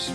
ours.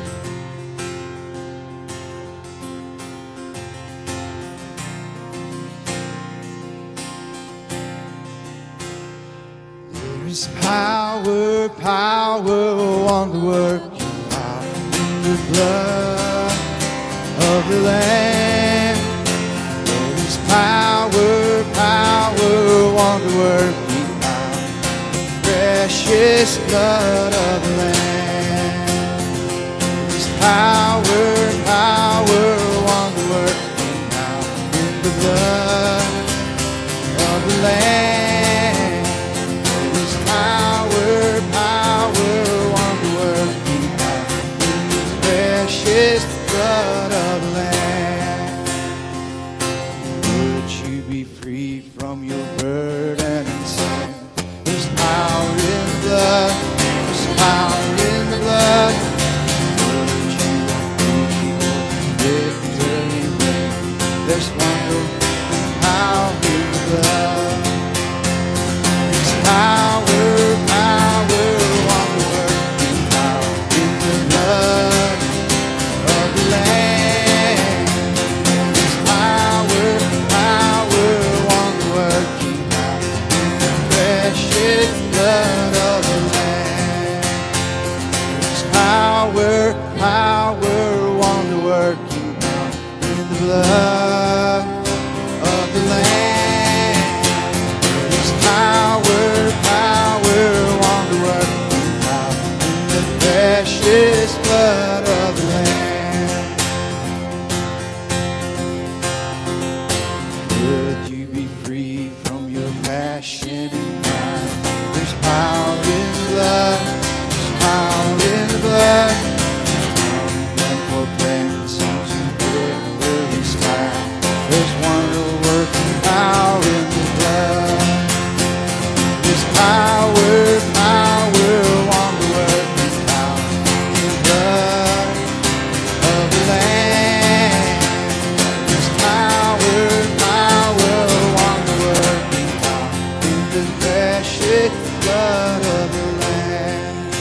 There is power, power, wonder working power in the blood of the Lamb. There is power, power, wonder working power, precious blood of the Lamb. There is power, power, wonder working power in the blood of the Lamb. Power, power, wonder working power in the precious blood of the Lamb. Would you be free from your burden and sin? There's power in the blood. There's power in the blood. Would you be victory win? There's wonderful power in the blood. There's power. Power, wonder working power in the blood of the Lamb. There's power, power, wonder working power in the precious blood of the Lamb. Would you be free from your passion and crime? There's power in the blood. There's power in the blood. There's wonder-working power in the blood. There's power, power, wonder-working power in the blood of the Lamb. There's power, power, wonder-working power in the precious blood of the Lamb.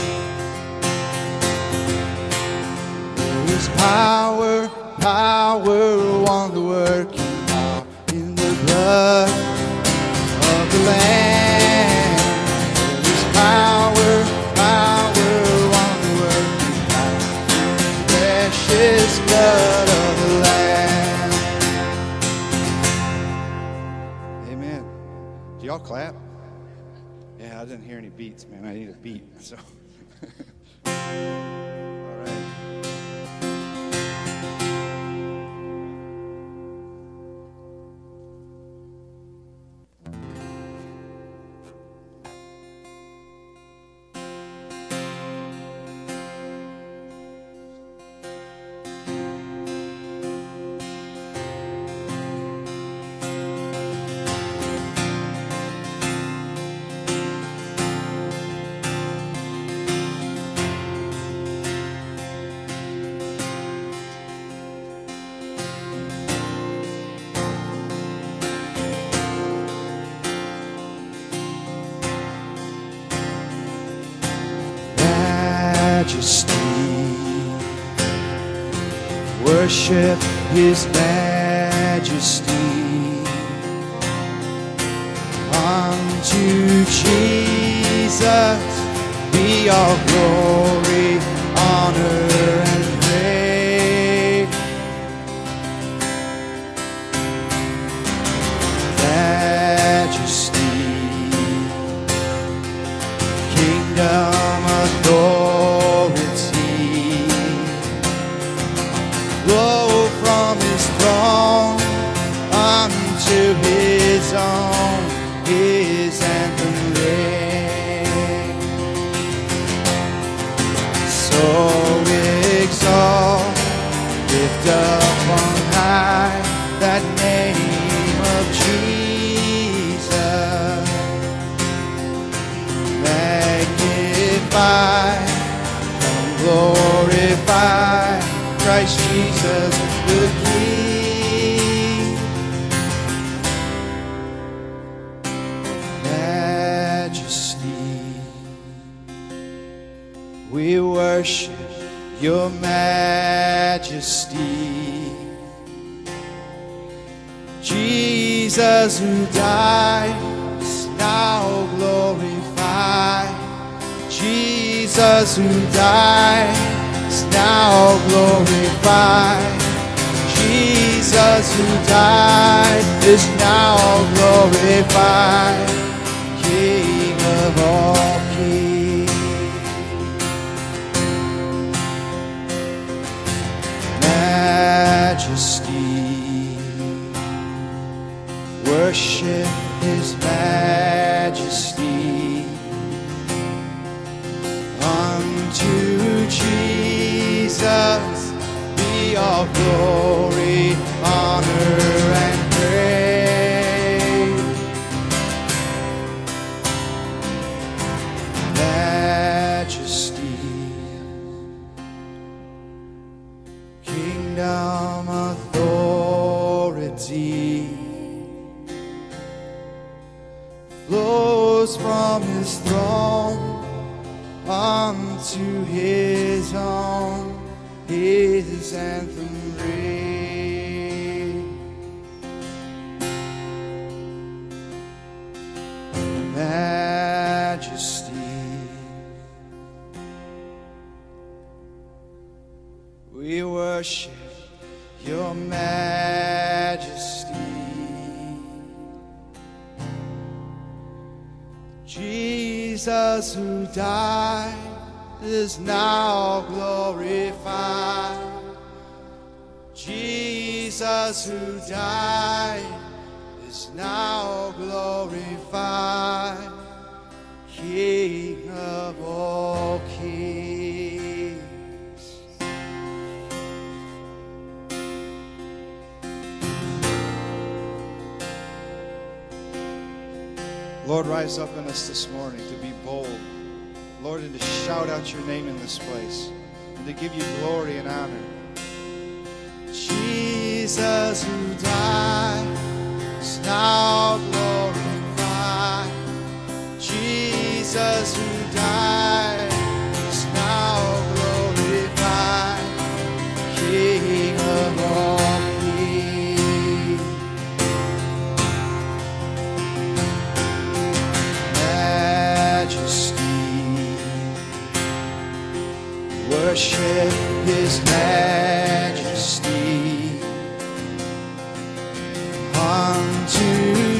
There is power, power, wonder-working in the blood of the Lamb. There is power, power, wonder-working power in the precious blood of the Lamb. Amen. Do y'all clap? Yeah, I didn't hear any beats, man. I need a beat. So, all right. Majesty, worship His majesty. Unto Jesus be all glory, honor, and praise. Majesty, kingdom, authority, flow from His throne unto His own, His anthem ring. So exalt, lift up on high that name of Jesus. Magnify and glorify Christ Jesus the King. Majesty, we worship your majesty. Jesus who died is now glorified. Jesus who died is now glorified. Jesus who died is now glorified. King of all kings. Majesty. Worship his majesty. Unto Jesus be all glory, honor, and praise. Majesty. Kingdom, authority flows from his throne unto his own, his anthem reign. Majesty. We worship your majesty. Jesus who died is now glorified. Jesus who died is now glorified. King of all kings. Lord, rise up in us this morning to be bold, Lord, and to shout out your name in this place and to give you glory and honor. Jesus who died is now glorified. Jesus who died is now glorified. King of all kings. Majesty. Worship his majesty. Unto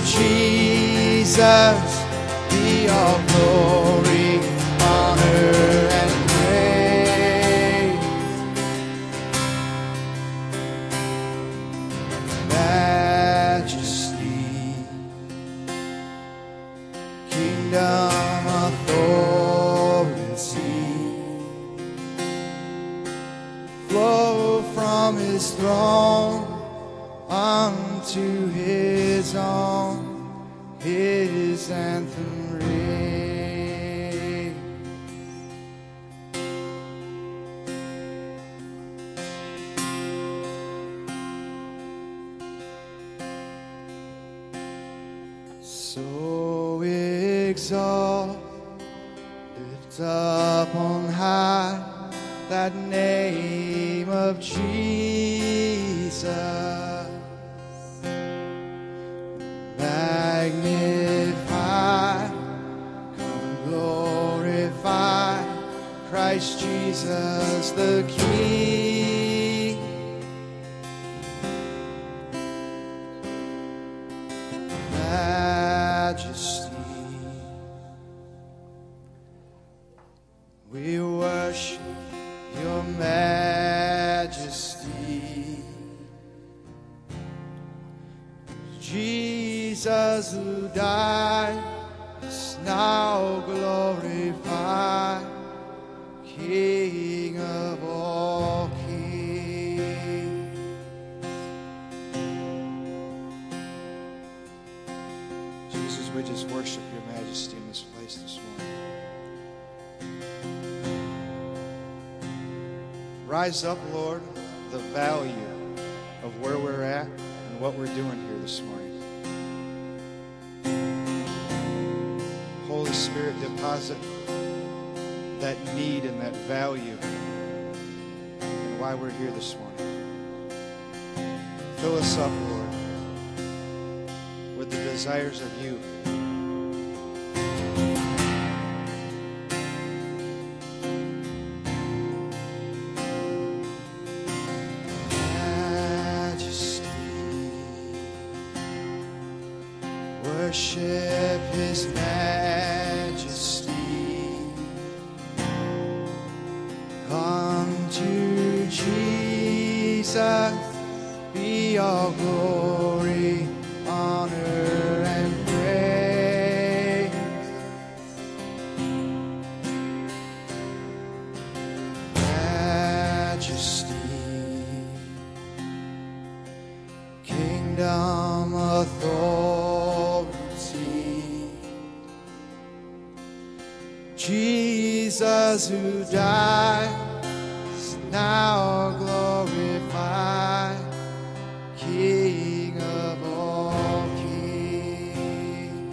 Jesus be all glory, honor, and praise. Majesty. Kingdom, authority flow from his throne unto his own, his anthem reign. So exalt, lift up on high that name of Jesus. Magnify, come glorify Christ Jesus the King. Majesty. We worship your majesty. Jesus who died is now glorified. King of all kings. Jesus, we just worship your majesty in this place this morning. Rise up, Lord, the value of where we're at and what we're doing here this morning. Holy Spirit, deposit that need and that value why we're here this morning. Fill us up, Lord, with the desires of you. Worship His majesty. Come to Jesus, be all glory, honor, and praise. Majesty, kingdom, authority. Jesus who died is now glorified, King of all kings.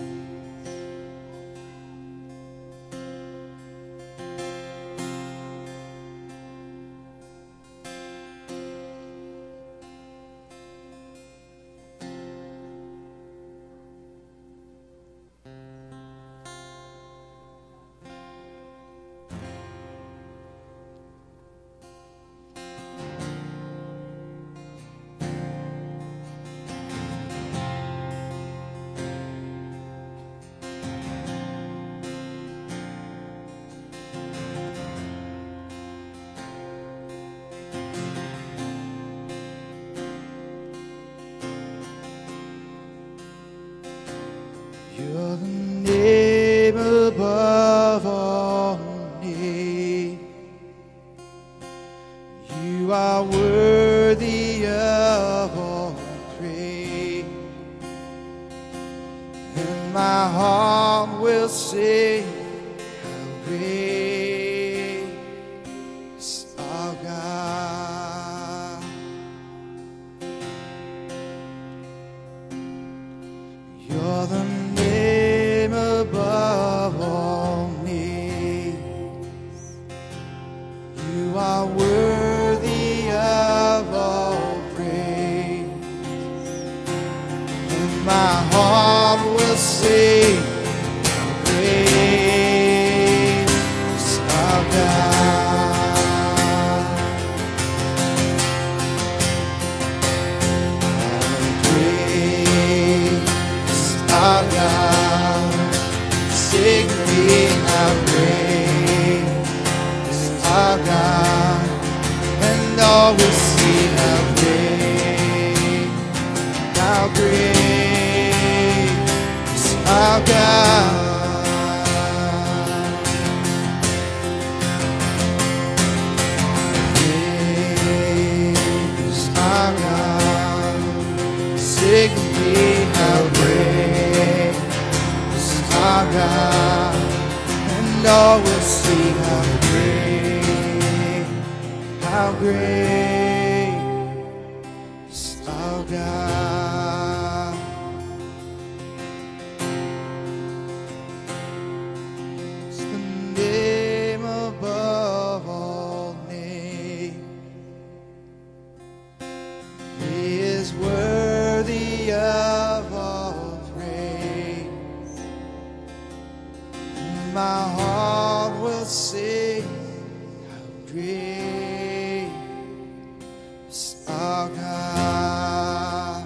You're the name above all names. You are worthy of all praise, and my heart will sing how great is our God. You're the name above all names. You are worthy of all praise, and my heart will sing, great is our God. Great is our God. Sing me how great is our God, and all will see how great is our God. Great is our God. Sing me how great is our God, and all will see how great is our God. It's the name above all names. He is worthy of all praise. My heart will sing how great is our God.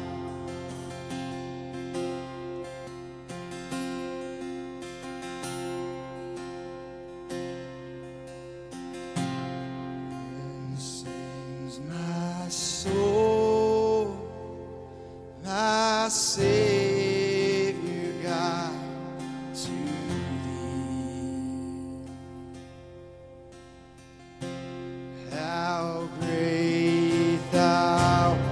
And sings my soul, my Savior God, to how great thou art,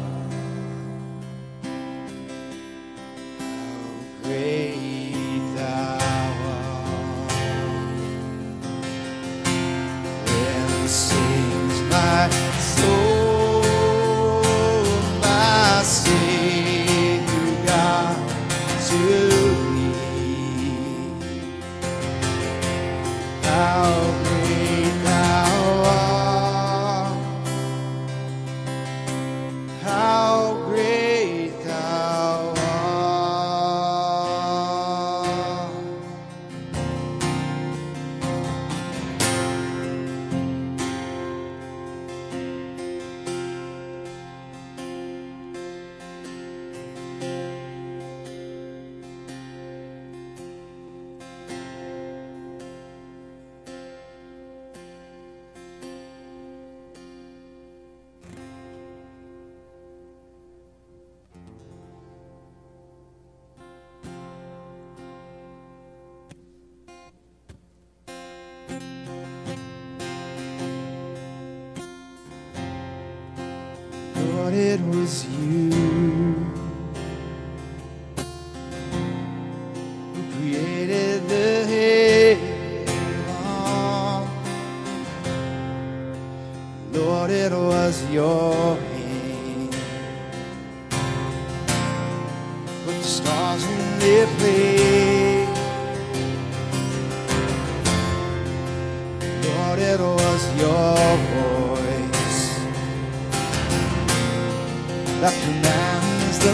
how great thou art. Then sings my soul, my Savior God, to thee. How great thou art, Lord, it was you who created the heaven. Lord, it was your hand put the stars in their place. Lord, it was your voice that commands the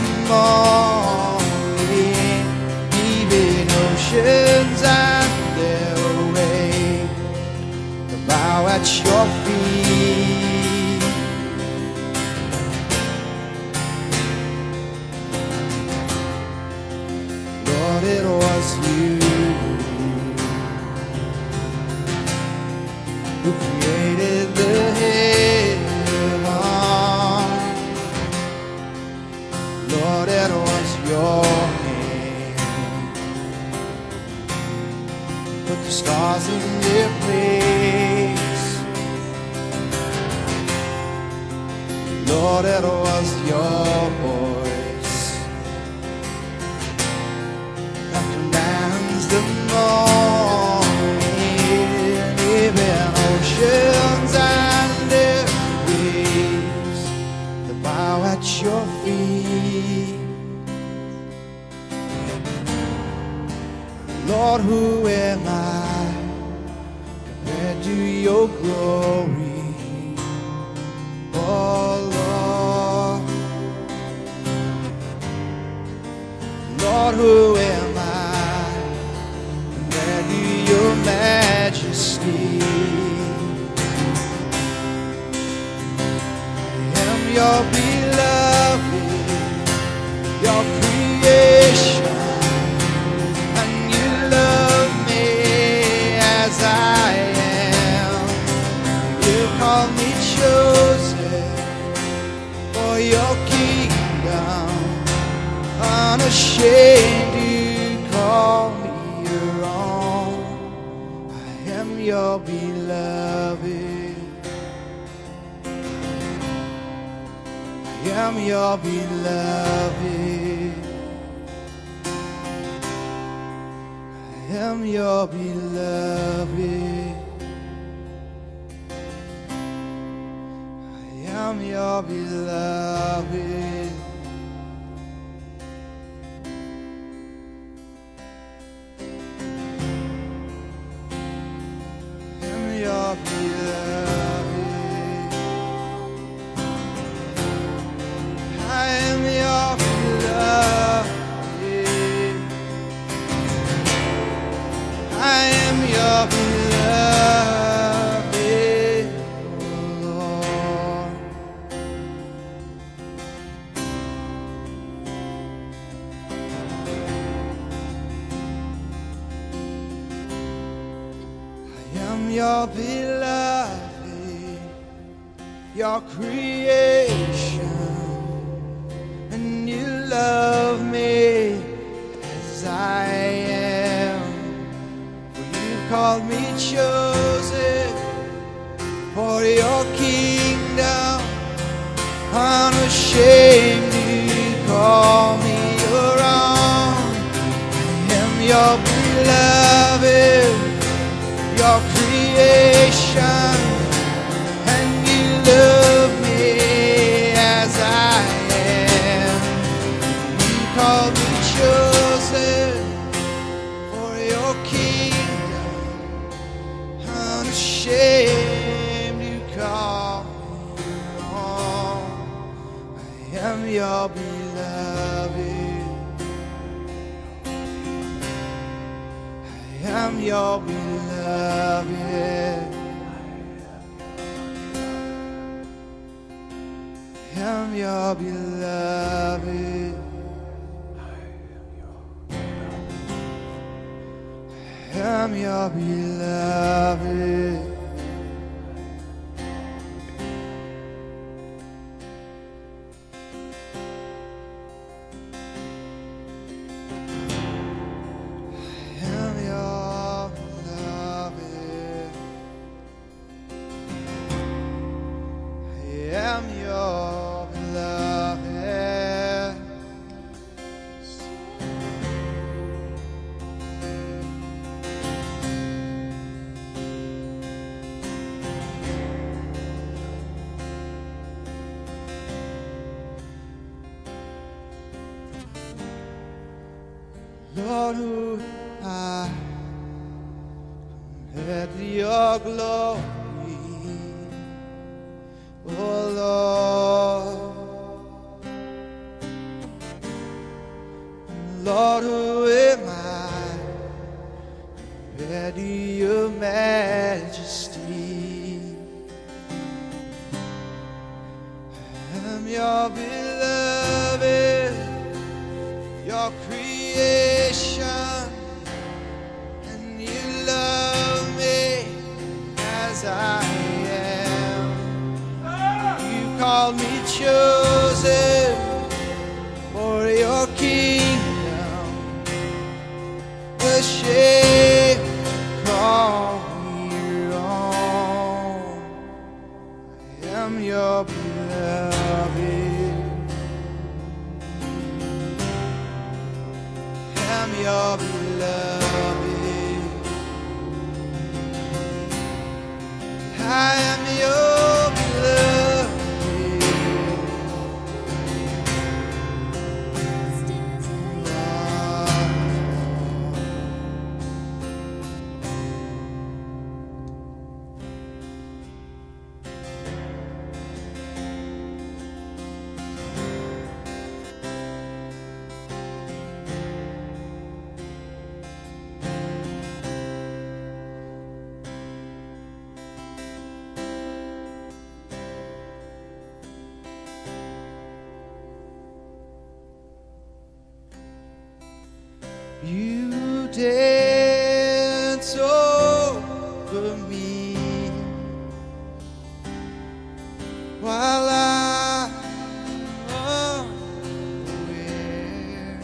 morning, even oceans and their way to bow at your feet. Lord, it was you who created the heaven. Lord, it was your hand put the stars in their place. Lord, it was your voice that commands the morning, even oceans and their waves to bow at your feet. Lord, who am I compared to your glory? Oh Lord, Lord, who am I compared to your majesty? I am your beloved, your creation. I am. You call me chosen for your kingdom, unashamed you call me your own. I am your beloved, I am your beloved, I am your beloved, I am your beloved. I am your beloved, I am your beloved, I am your beloved, oh Lord. I am your beloved, your creation, and you love me as I am. Called me chosen for your kingdom, unashamed you call me your own. I am your beloved, your creation, and you love me as I am. You called me chosen for your kingdom, unashamed you call me your own. I am your beloved, I am your beloved, I am your beloved, I am your beloved. I am your beloved. Lord, who I at your glory, oh Lord. Lord, who am I compared to your majesty? I am your beloved, your creation, and you love me as I am. You called me chosen for your kingdom, the shame call me wrong. I am your beloved, I am your beloved, I am your beloved. You dance over me while I'm unaware.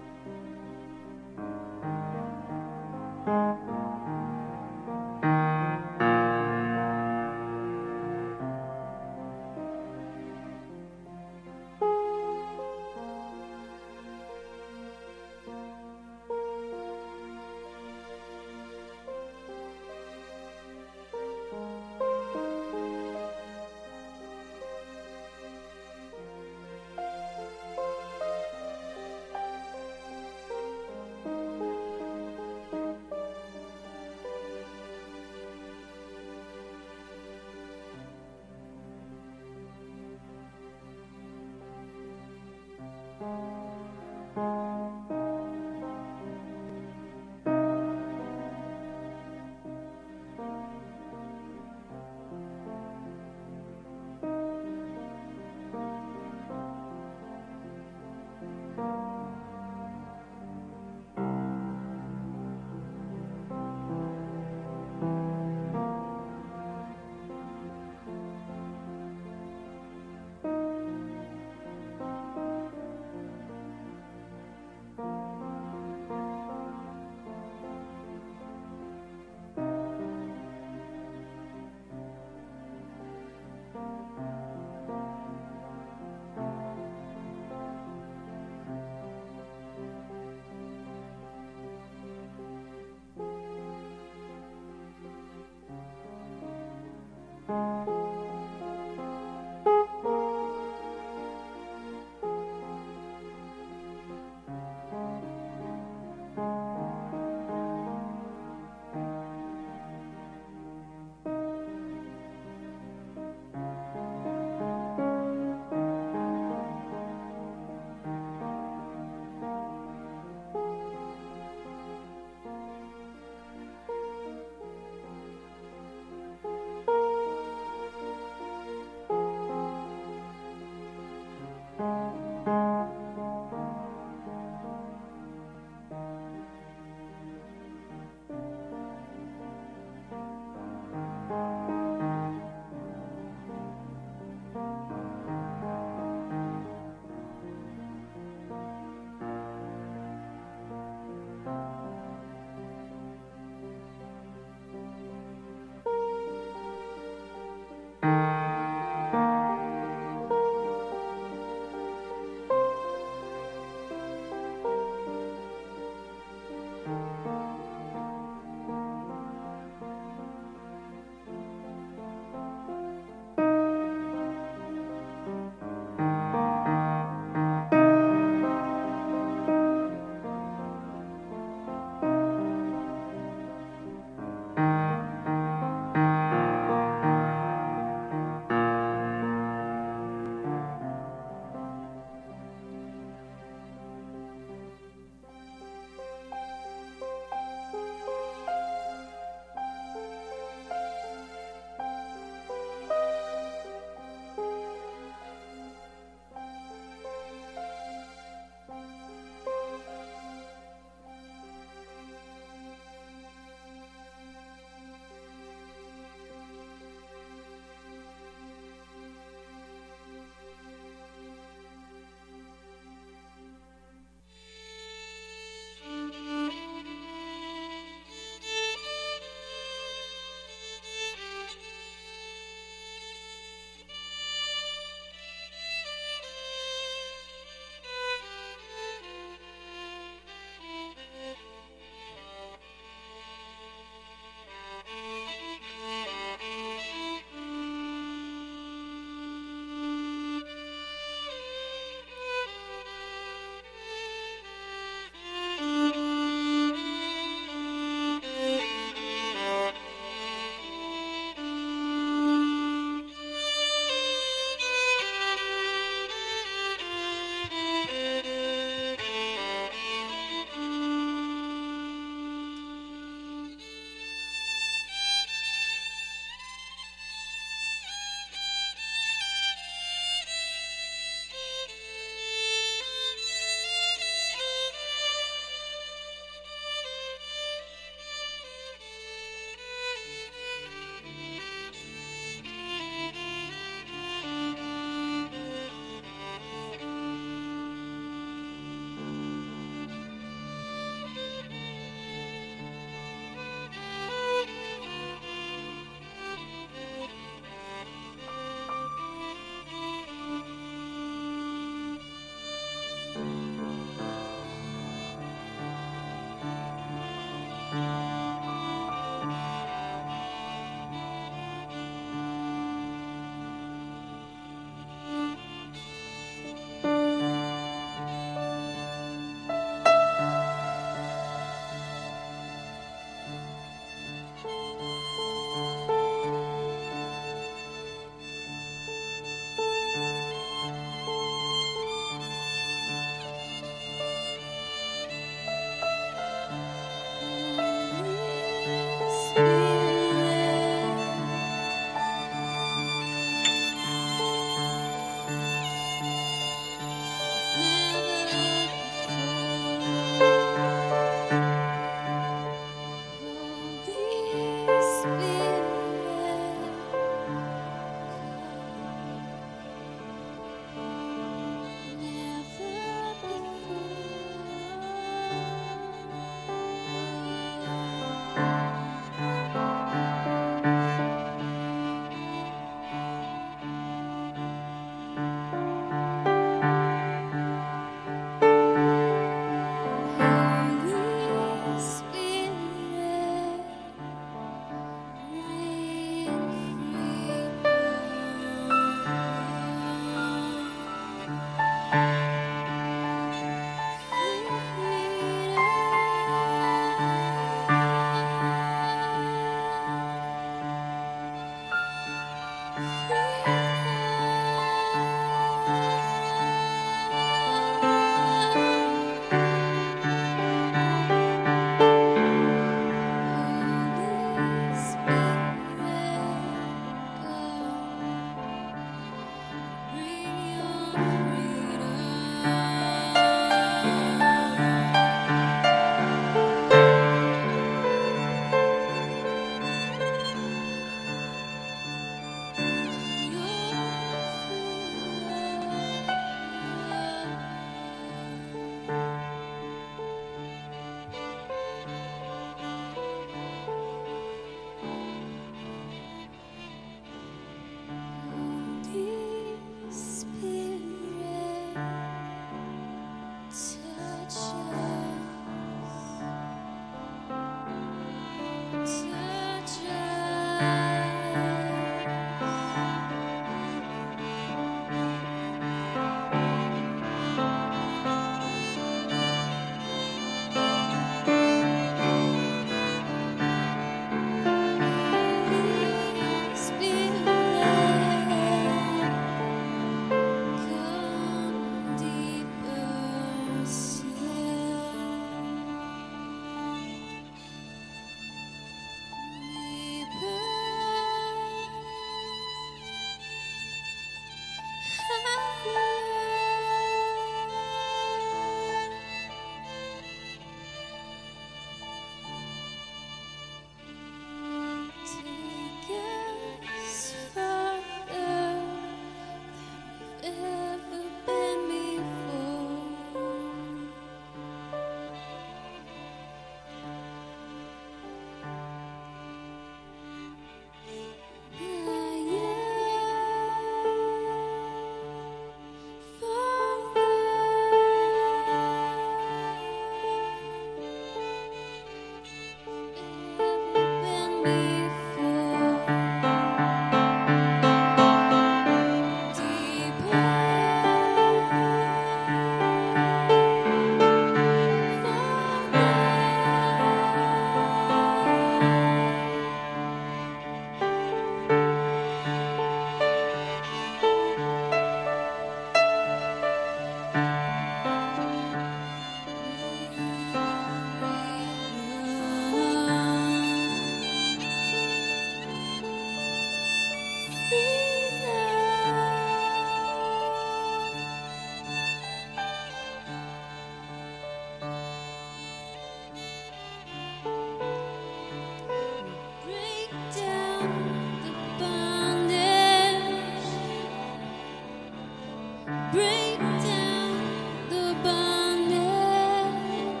break down the bondage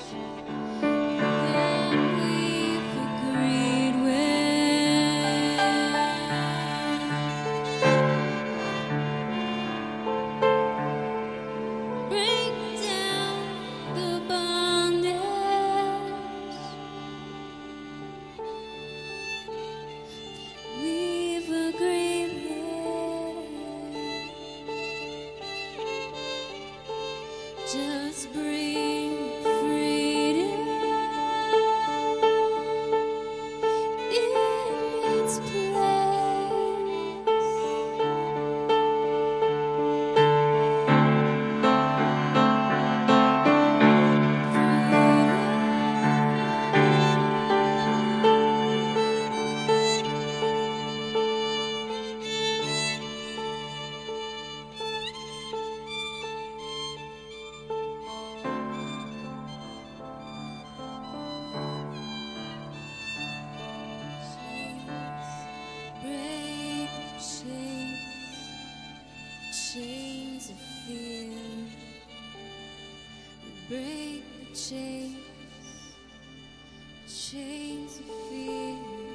that we've agreed with. Break down the bondage we've agreed with. Just bring freedom in its break the chains of fear. Break the chains of fear.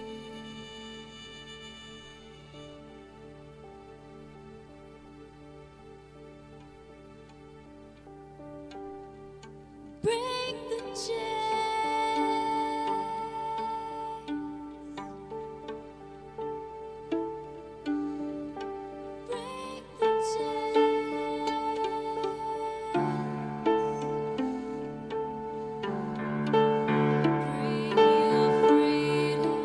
Break the chains. Break the chains. Bring your freedom.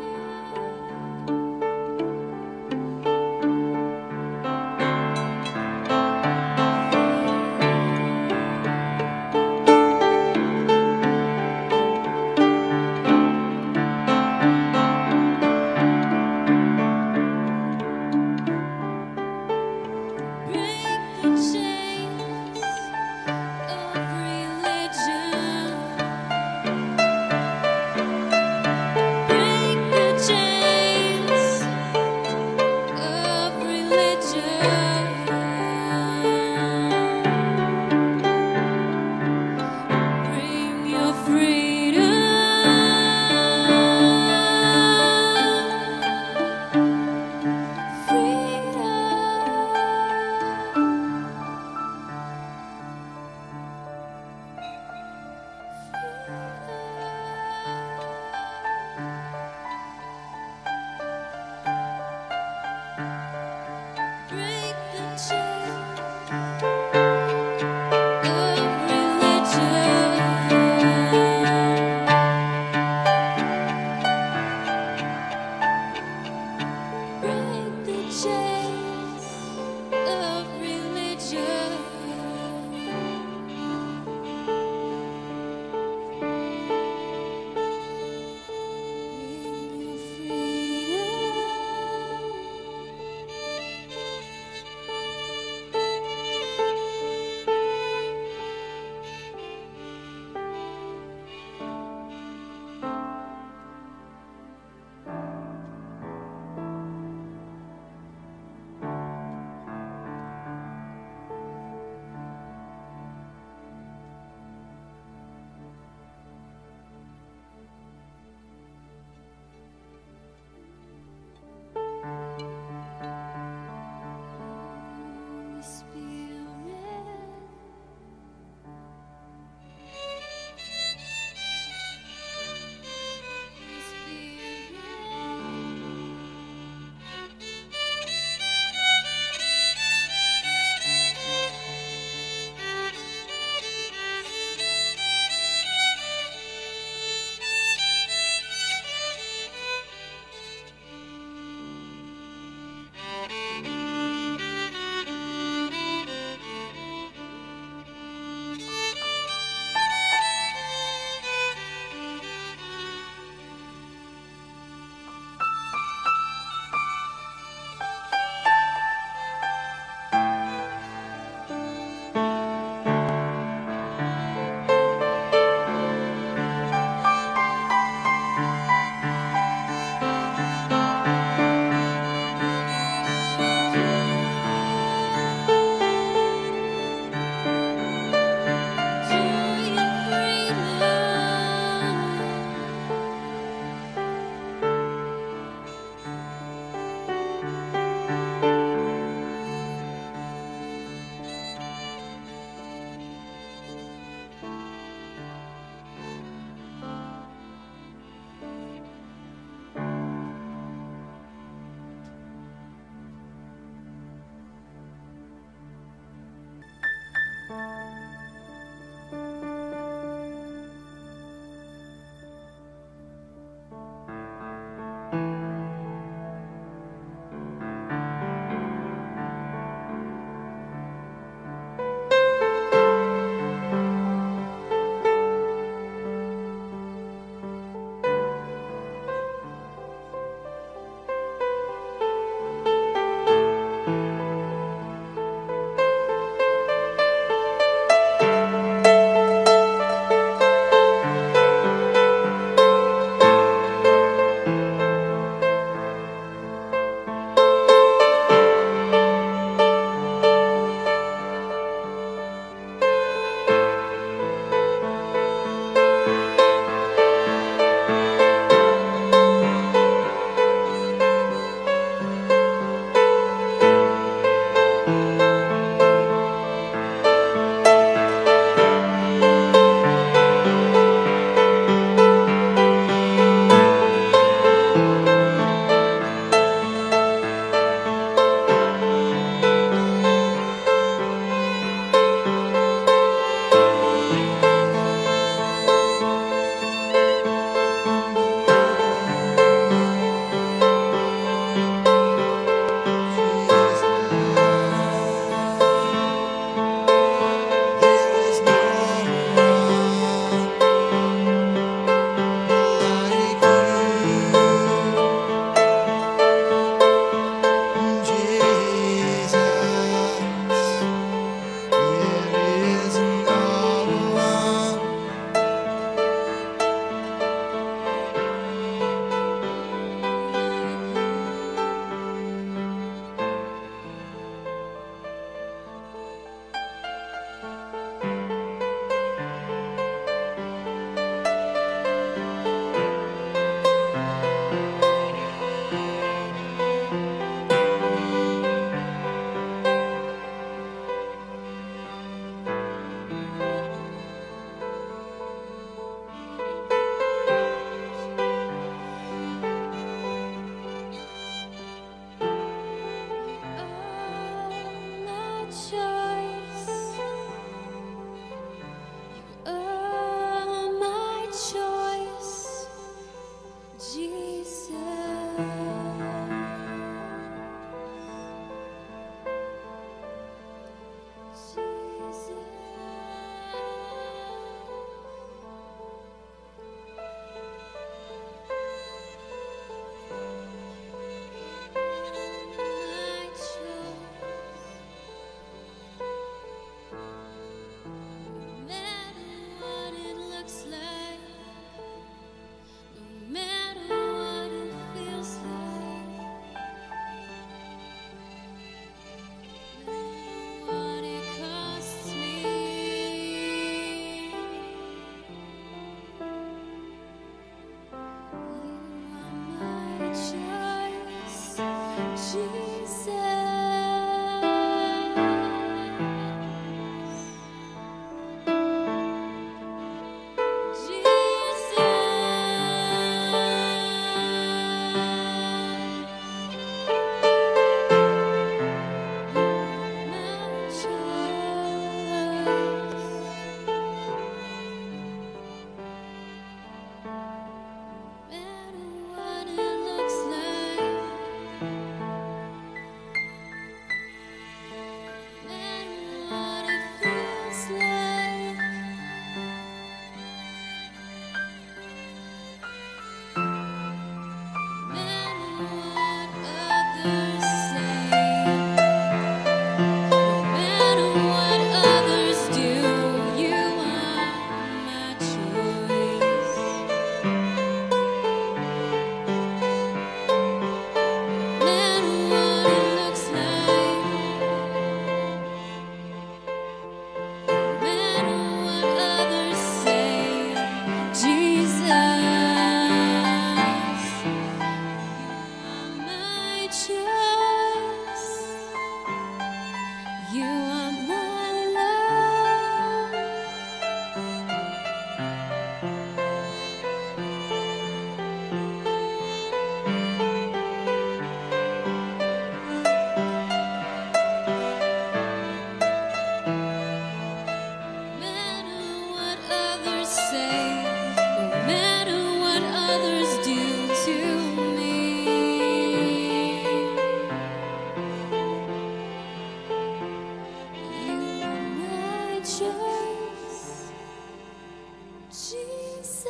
Jesus.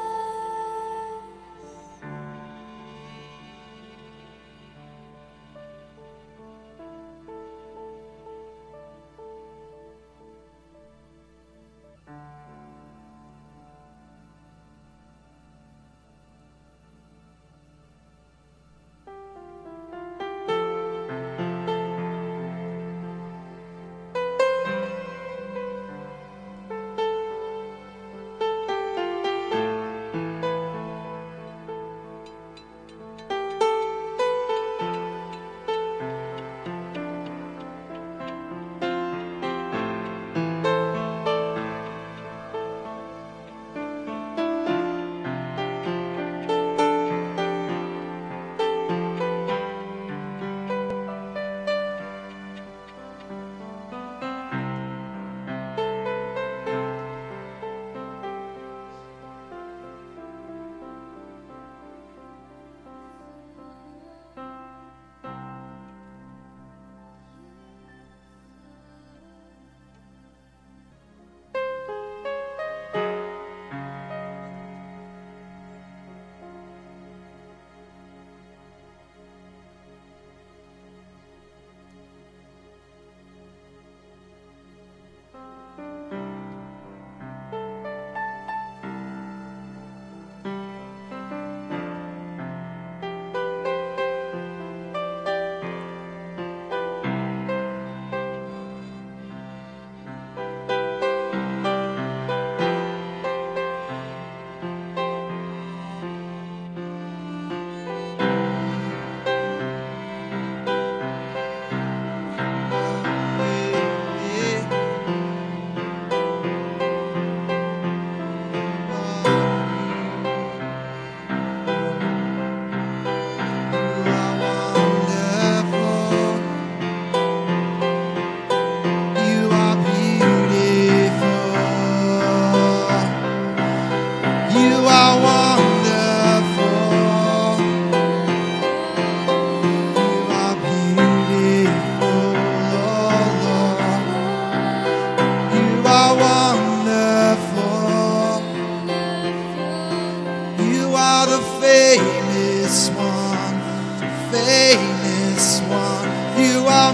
Famous one, you are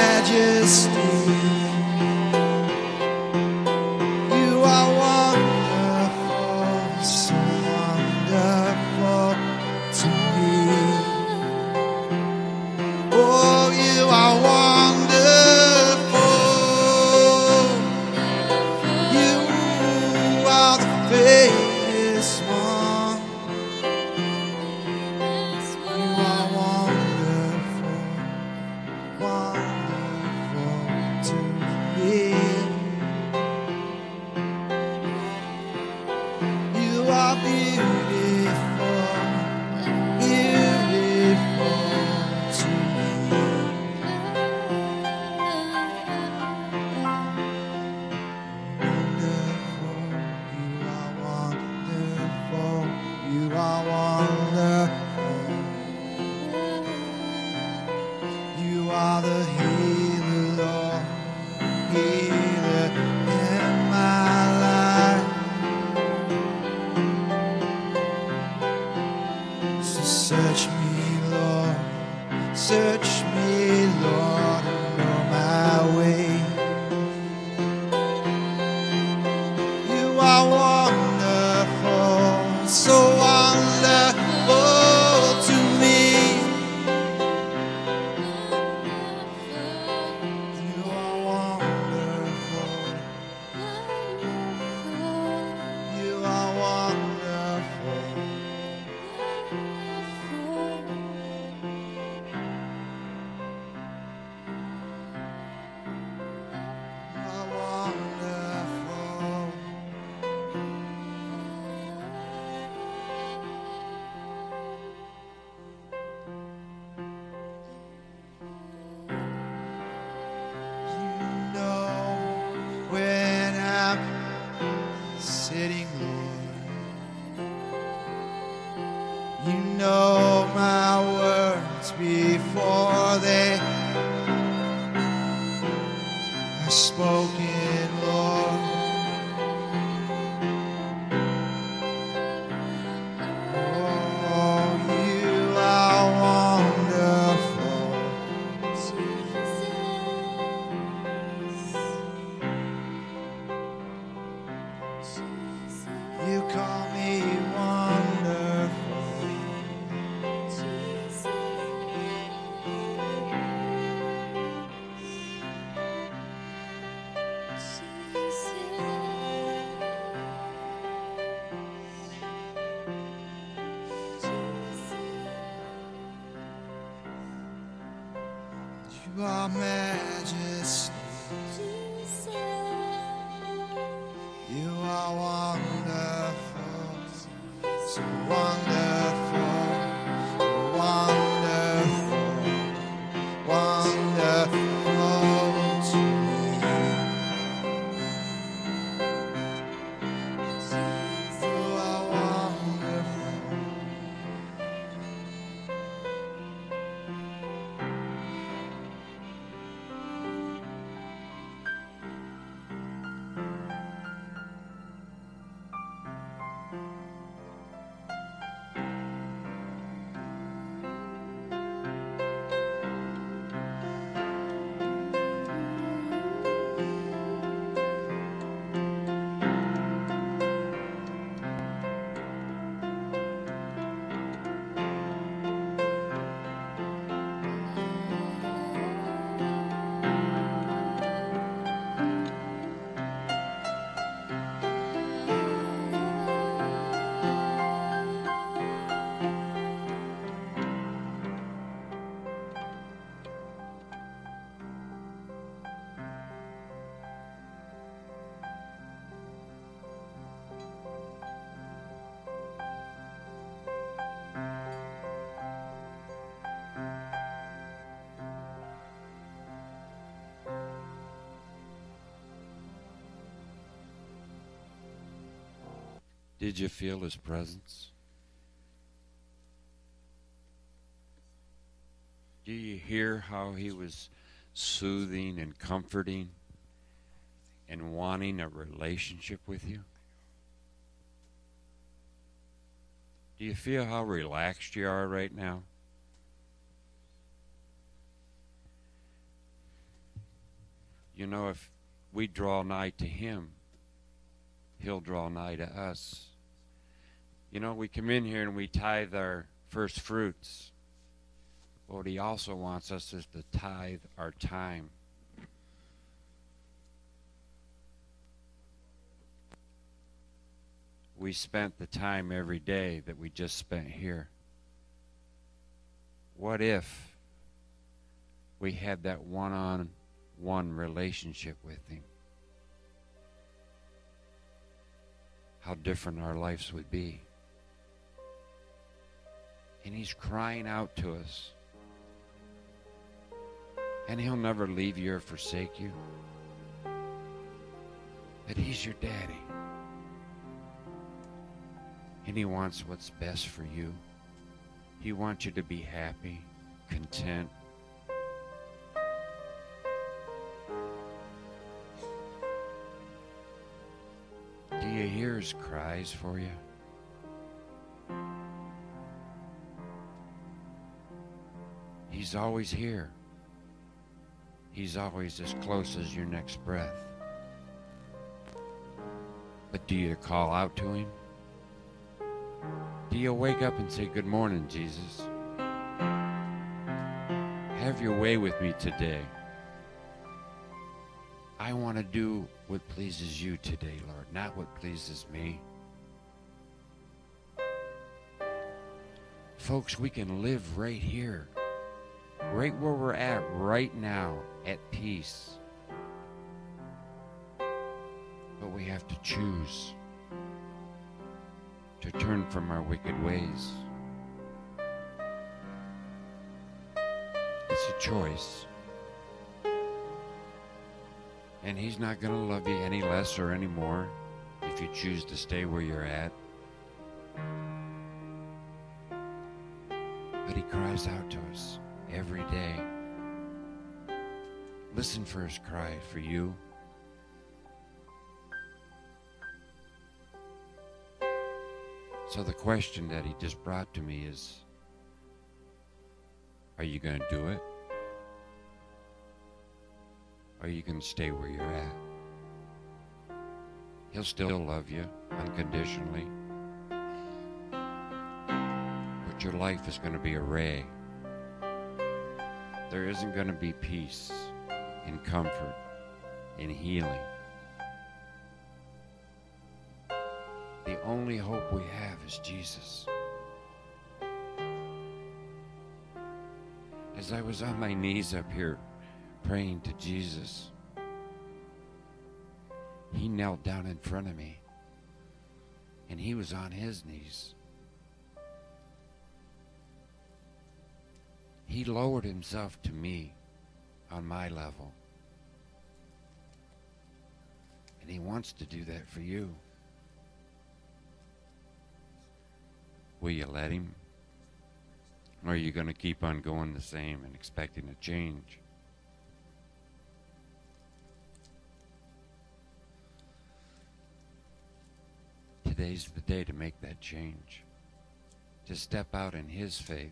majesty. You are wonderful, so wonderful to me. Oh, you are wonderful. broken, Lord. Oh, you are wonderful. You call me wonderful. You are majesty. You are wonderful. So wonderful. So wonderful. Wonderful to me. You are wonderful. Did you feel his presence? Do you hear how he was soothing and comforting and wanting a relationship with you? Do you feel how relaxed you are right now? You know, if we draw nigh to him, he'll draw nigh to us. You know, we come in here and we tithe our first fruits. What he also wants us is to tithe our time. We spent the time every day that we just spent here. What if we had that one-on-one relationship with him? How different our lives would be. And he's crying out to us. And he'll never leave you or forsake you. But he's your daddy. And he wants what's best for you. He wants you to be happy, content. Do you hear his cries for you? He's always here. He's always as close as your next breath. But do you call out to him? Do you wake up and say, "Good morning, Jesus. Have your way with me today. I want to do what pleases you today, Lord, not what pleases me." Folks, we can live right here, right where we're at right now, at peace. But we have to choose to turn from our wicked ways. It's a choice. And he's not going to love you any less or any more if you choose to stay where you're at. But he cries out to us every day. Listen for his cry for you. So the question that he just brought to me is, are you going to do it? Or are you going to stay where you're at? He'll still love you unconditionally. But your life is going to be a ray. There isn't going to be peace and comfort and healing. The only hope we have is Jesus. As I was on my knees up here praying to Jesus, he knelt down in front of me and he was on his knees. He lowered himself to me on my level. And he wants to do that for you. Will you let him? Or are you going to keep on going the same and expecting a change? Today's the day to make that change. To step out in his faith.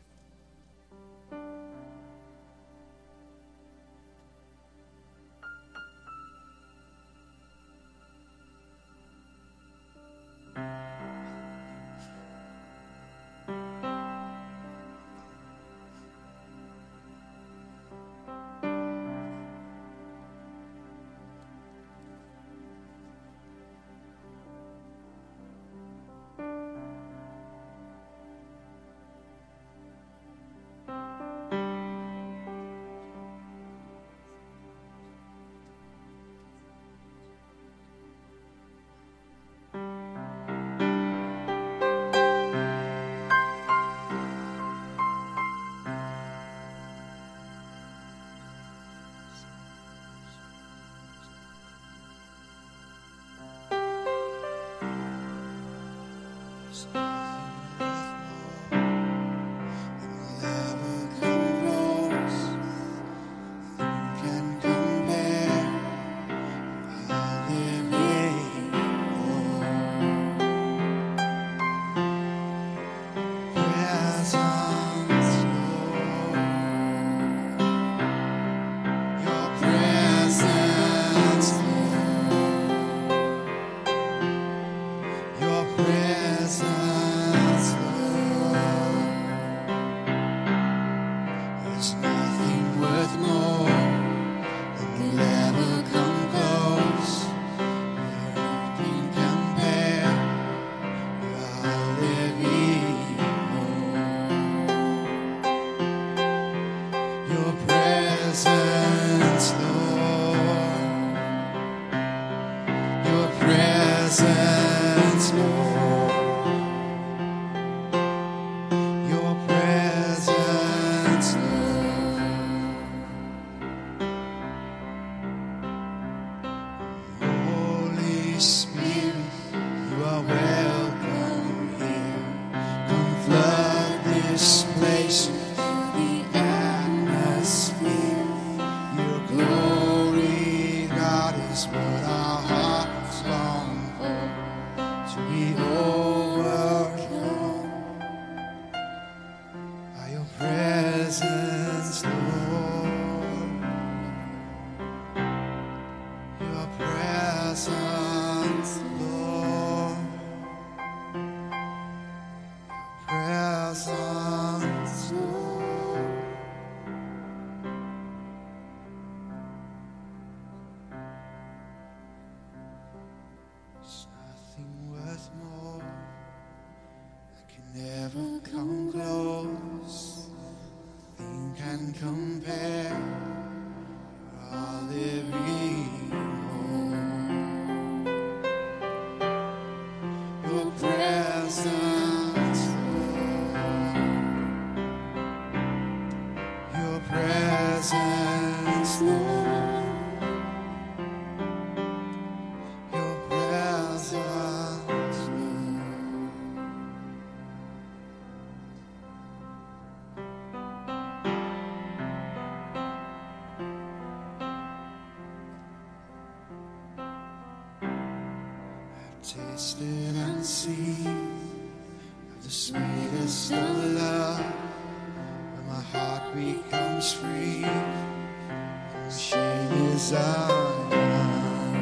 Tasted and see the sweetest of love, when my heart becomes free, and shame is undone.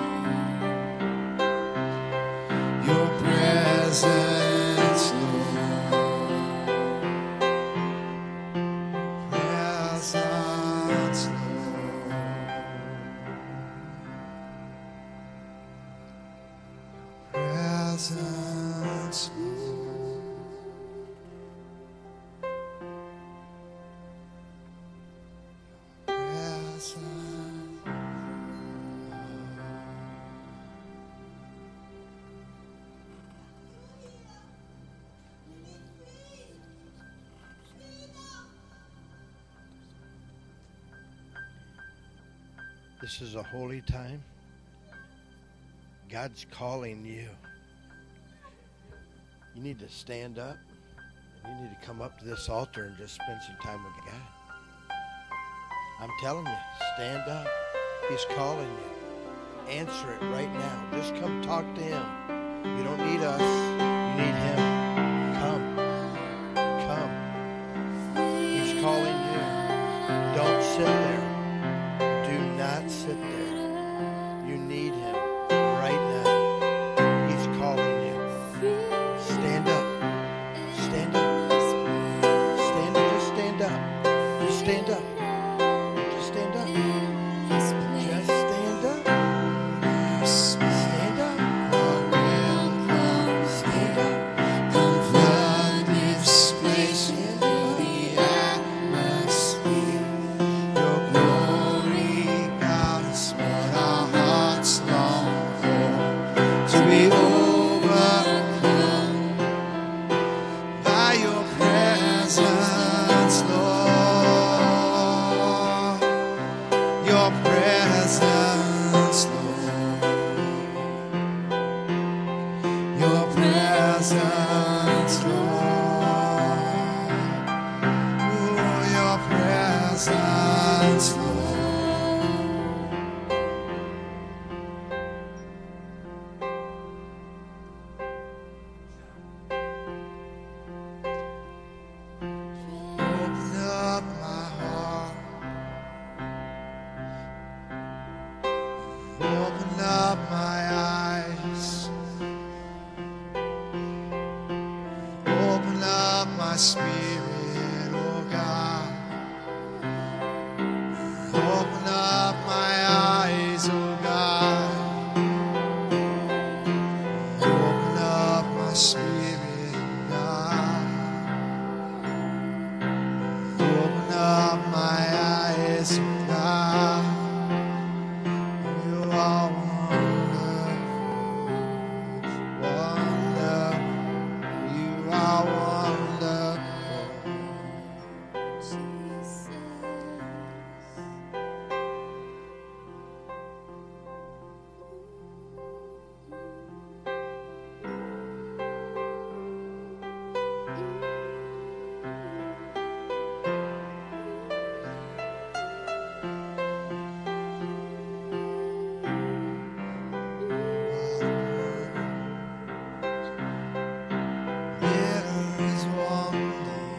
Your presence, Lord, presence, Lord, presence, Lord. This is a holy time. God's calling you. You need to stand up. And you need to come up to this altar and just spend some time with God. I'm telling you, stand up. He's calling you. Answer it right now. Just come talk to him. You don't need us. You need him. Come. Come. He's calling you. Don't sit there. Do not sit there. You need him right now. He's calling you. Stand up. Stand up. Stand up. Just stand up. Just stand up. Just stand up. Just stand up. Stand up. Stand up. Come flood this place into the atmosphere. Your glory, God, is what our hearts long for. To be overcome by your presence, Lord. Your presence, Lord. Your presence, Lord. Oh, your presence, Lord. Open up my heart. Open up my eyes. Open up my spirit, oh God. Open up my eyes, oh God. Open up my spirit, God. Open up my eyes, oh God. You are wonderful, wonderful. You are wonderful. Jesus. There is one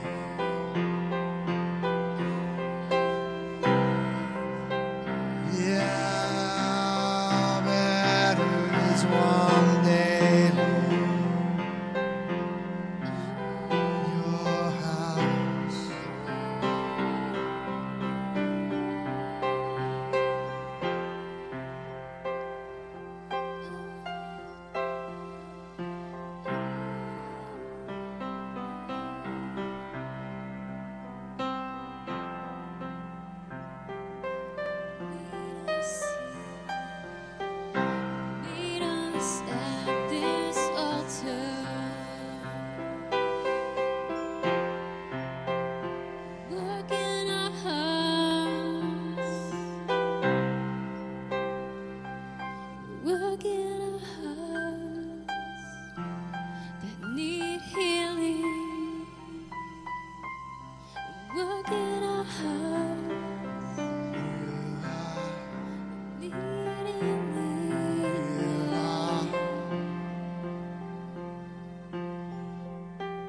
day. Yeah, there is one day, Lord. Your house. Meet us at this altar. Work in our hearts. Work in our hearts that need healing. Work in our hearts need healing.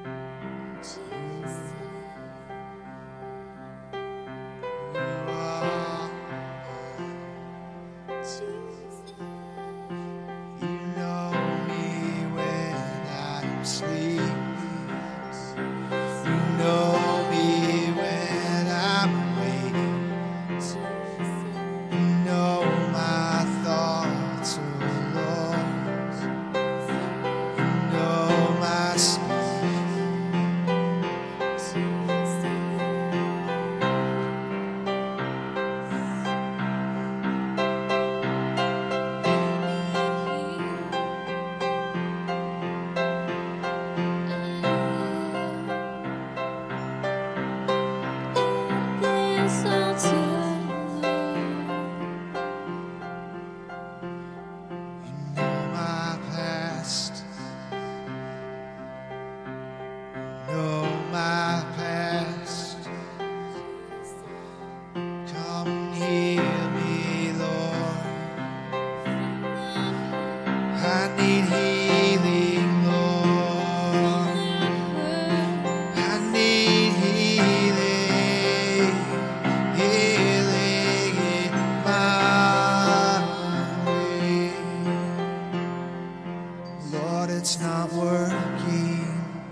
I need healing, Lord. I need healing, healing in my way. Lord, it's not working.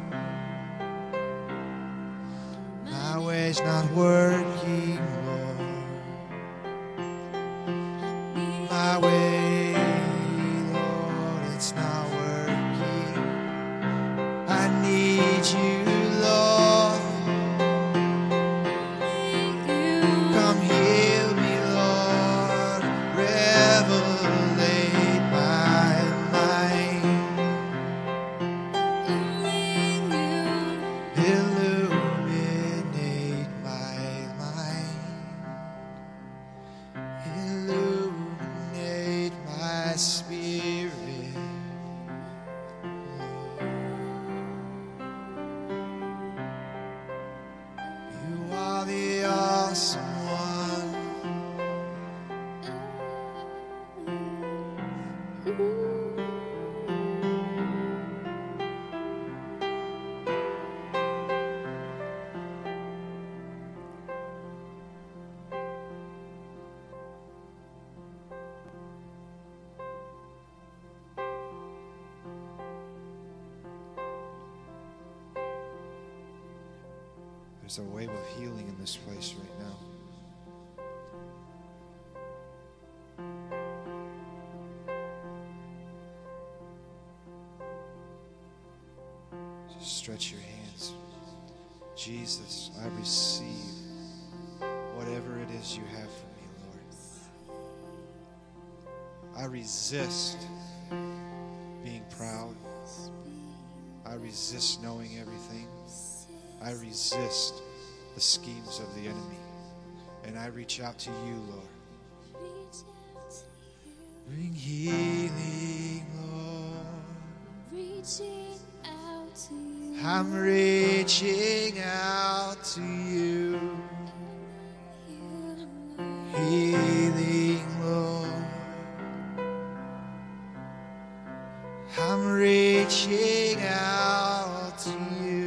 My way's not working, Lord. My way, Lord, it's not working. I need you, Lord. Come heal me, Lord. Revelate my mind. Illuminate my mind. Illuminate my spirit. You are the awesome one. There's a wave of healing in this place right now. Just stretch your hands. Jesus, I receive whatever it is you have for me, Lord. I resist being proud. I resist knowing everything. I resist the schemes of the enemy. And I reach out to you, Lord. Bring healing, Lord. I'm reaching out to you. Healing, Lord. I'm reaching out to you.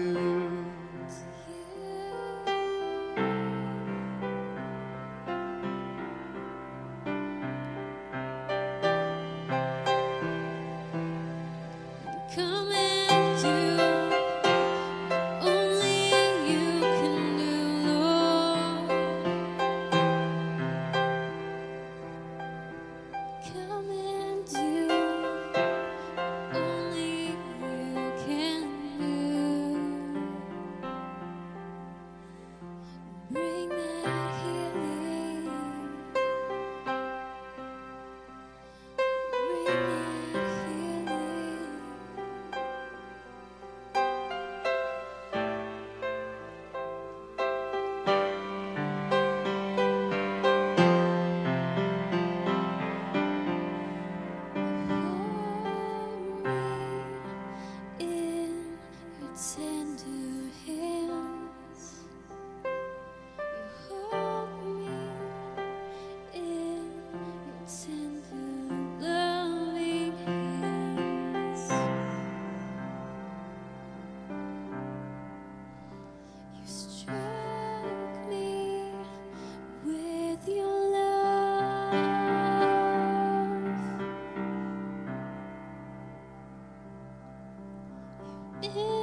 Come and do only you can do, Lord. Come and do only you can do. Bring that healing. Bring that healing. Hold me in your tender hands. You hold me in your tender, loving hands. You struck me with your love. You